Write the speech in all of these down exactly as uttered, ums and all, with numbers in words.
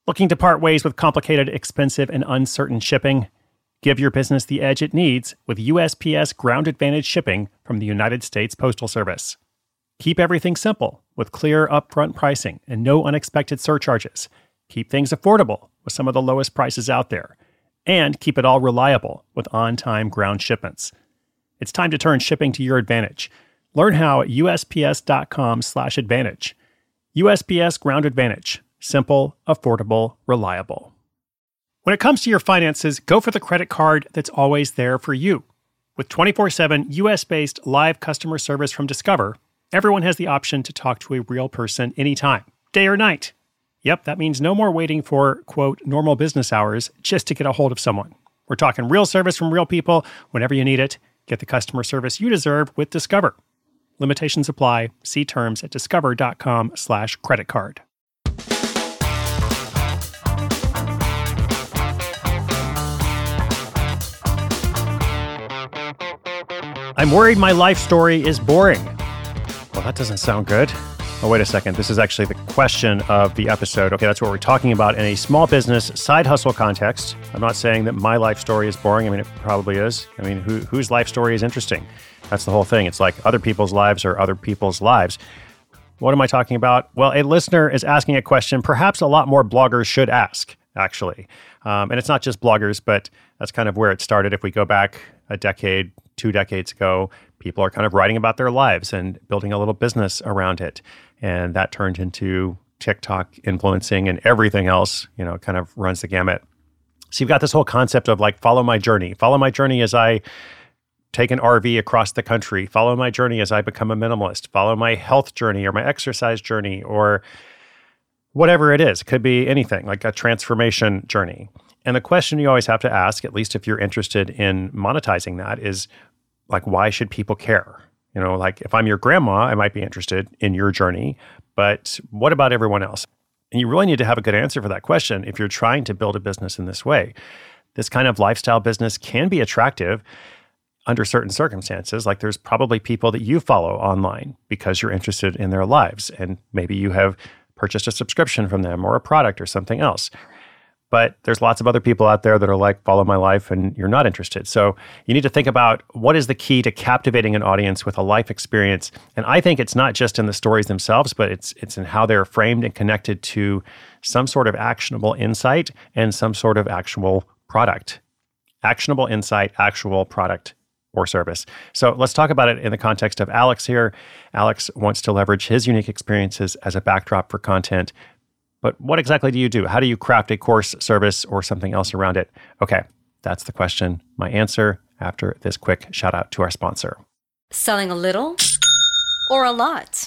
Looking to part ways with complicated, expensive, and uncertain shipping? Give your business the edge it needs with U S P S Ground Advantage shipping from the United States Postal Service. Keep everything simple with clear upfront pricing and no unexpected surcharges. Keep things affordable with some of the lowest prices out there. And keep it all reliable with on-time ground shipments. It's time to turn shipping to your advantage. Learn how at U S P S dot com slash advantage. U S P S Ground Advantage. Simple, affordable, reliable. When it comes to your finances, go for the credit card that's always there for you. With twenty-four seven U S-based live customer service from Discover, everyone has the option to talk to a real person anytime, day or night. Yep, that means no more waiting for, quote, normal business hours just to get a hold of someone. We're talking real service from real people whenever you need it. Get the customer service you deserve with Discover. Limitations apply. See terms at discover dot com slash credit card. I'm worried my life story is boring. Well, that doesn't sound good. Oh, wait a second. This is actually the question of the episode. Okay, that's what we're talking about in a small business side hustle context. I'm not saying that my life story is boring. I mean, it probably is. I mean, who, whose life story is interesting? That's the whole thing. It's like other people's lives are other people's lives. What am I talking about? Well, a listener is asking a question perhaps a lot more bloggers should ask, actually. Um, and it's not just bloggers, but that's kind of where it started. If we go back a decade, two decades ago, people are kind of writing about their lives and building a little business around it. And that turned into TikTok influencing and everything else, you know, kind of runs the gamut. So you've got this whole concept of like, follow my journey. Follow my journey as I take an R V across the country. Follow my journey as I become a minimalist. Follow my health journey or my exercise journey or whatever it is. It could be anything, like a transformation journey. And the question you always have to ask, at least if you're interested in monetizing that, is like, why should people care? You know, like if I'm your grandma, I might be interested in your journey, but what about everyone else? And you really need to have a good answer for that question if you're trying to build a business in this way. This kind of lifestyle business can be attractive under certain circumstances. Like there's probably people that you follow online because you're interested in their lives, and maybe you have purchased a subscription from them or a product or something else. But there's lots of other people out there that are like, follow my life, and you're not interested. So you need to think about what is the key to captivating an audience with a life experience. And I think it's not just in the stories themselves, but it's it's in how they're framed and connected to some sort of actionable insight and some sort of actual product. Actionable insight, actual product or service. So let's talk about it in the context of Alex here. Alex wants to leverage his unique experiences as a backdrop for content. But what exactly do you do? How do you craft a course, service, or something else around it? Okay, that's the question. My answer after this quick shout out to our sponsor. Selling a little or a lot?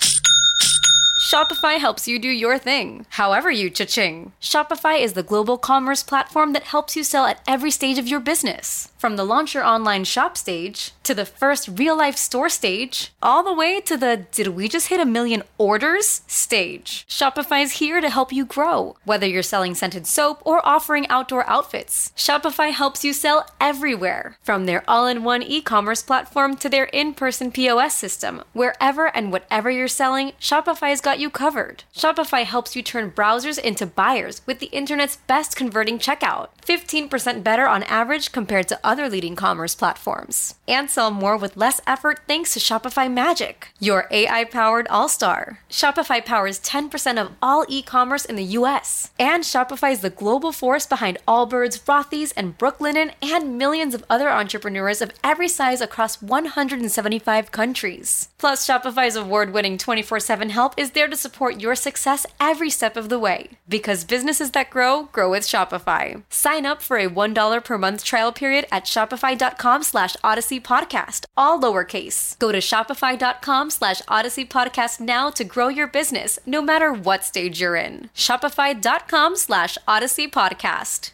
Shopify helps you do your thing, however you cha-ching. Shopify is the global commerce platform that helps you sell at every stage of your business. From the launch your online shop stage, to the first real-life store stage, all the way to the did we just hit a million orders stage. Shopify's here to help you grow. Whether you're selling scented soap or offering outdoor outfits, Shopify helps you sell everywhere. From their all-in-one e-commerce platform to their in-person P O S system, wherever and whatever you're selling, Shopify's got you covered. Shopify helps you turn browsers into buyers with the internet's best converting checkout. fifteen percent better on average compared to other leading commerce platforms. And sell more with less effort thanks to Shopify Magic, your A I-powered all-star. Shopify powers ten percent of all e-commerce in the U S. And Shopify is the global force behind Allbirds, Rothy's, and Brooklinen, and millions of other entrepreneurs of every size across one hundred seventy-five countries. Plus, Shopify's award-winning twenty-four seven help is there to support your success every step of the way. Because businesses that grow, grow with Shopify. Sign up for a one dollar per month trial period at shopify.com slash Odyssey Podcast, all lowercase. Go to shopify.com slash Odyssey Podcast now to grow your business, no matter what stage you're in. Shopify.com slash Odyssey Podcast.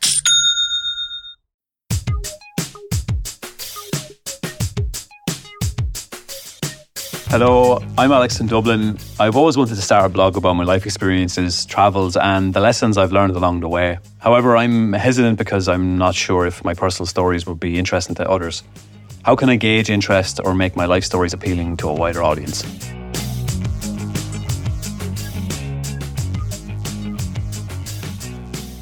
Hello, I'm Alex in Dublin. I've always wanted to start a blog about my life experiences, travels, and the lessons I've learned along the way. However, I'm hesitant because I'm not sure if my personal stories would be interesting to others. How can I gauge interest or make my life stories appealing to a wider audience?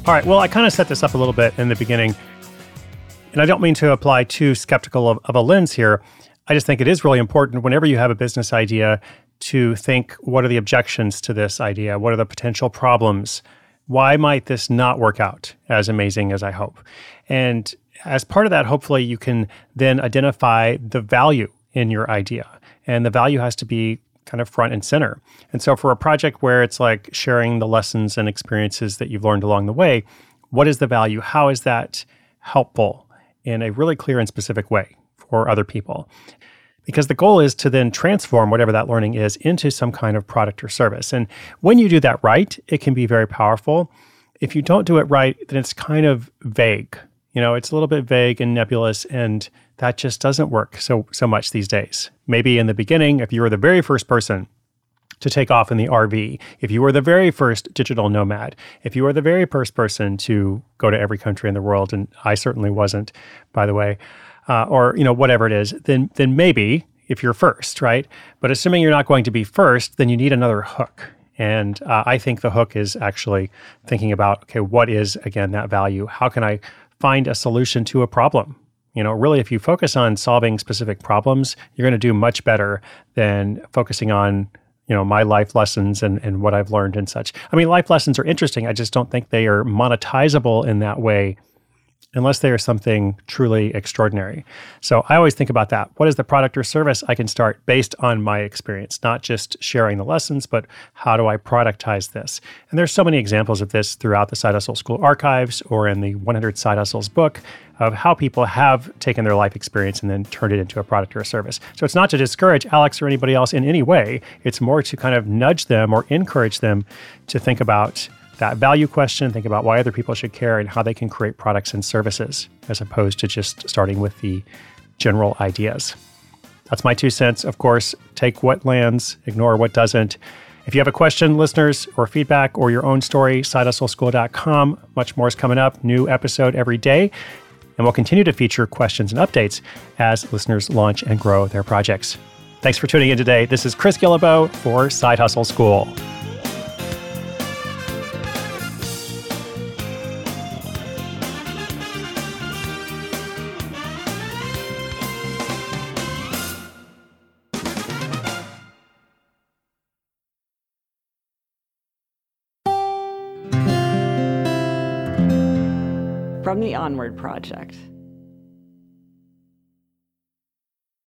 All right, well, I kind of set this up a little bit in the beginning, and I don't mean to apply too skeptical of, of a lens here. I just think it is really important whenever you have a business idea to think, what are the objections to this idea? What are the potential problems? Why might this not work out as amazing as I hope? And as part of that, hopefully you can then identify the value in your idea. And the value has to be kind of front and center. And so for a project where it's like sharing the lessons and experiences that you've learned along the way, what is the value? How is that helpful in a really clear and specific way for other people? Because the goal is to then transform whatever that learning is into some kind of product or service. And when you do that right, it can be very powerful. If you don't do it right, then it's kind of vague. You know, it's a little bit vague and nebulous, and that just doesn't work so so much these days. Maybe in the beginning, if you were the very first person to take off in the R V, if you were the very first digital nomad, if you were the very first person to go to every country in the world, and I certainly wasn't, by the way, uh, or, you know, whatever it is, then then maybe if you're first, right? But assuming you're not going to be first, then you need another hook. And uh, I think the hook is actually thinking about, okay, what is, again, that value? How can I find a solution to a problem? You know, really, if you focus on solving specific problems, you're going to do much better than focusing on, you know, my life lessons and, and what I've learned and such. I mean, life lessons are interesting. I just don't think they are monetizable in that way unless they are something truly extraordinary. So I always think about that. What is the product or service I can start based on my experience, not just sharing the lessons, but how do I productize this? And there's so many examples of this throughout the Side Hustle School archives or in the one hundred Side Hustles book of how people have taken their life experience and then turned it into a product or a service. So it's not to discourage Alex or anybody else in any way. It's more to kind of nudge them or encourage them to think about that value question, think about why other people should care and how they can create products and services, as opposed to just starting with the general ideas. That's my two cents. Of course, take what lands, ignore what doesn't. If you have a question, listeners, or feedback, or your own story, side hustle school dot com. Much more is coming up. New episode every day. And we'll continue to feature questions and updates as listeners launch and grow their projects. Thanks for tuning in today. This is Chris Guillebeau for Side Hustle School. From the Onward Project.